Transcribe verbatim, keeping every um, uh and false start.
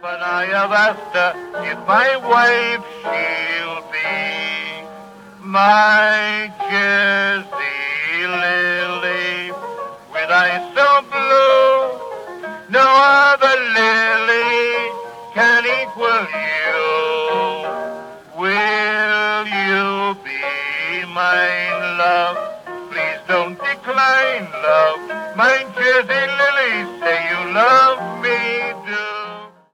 But I have asked her if my wife she'll be my Jersey lily, with eyes so blue, no other lily can equal you. Will you be mine, love? Please don't decline, love, my Jersey lily.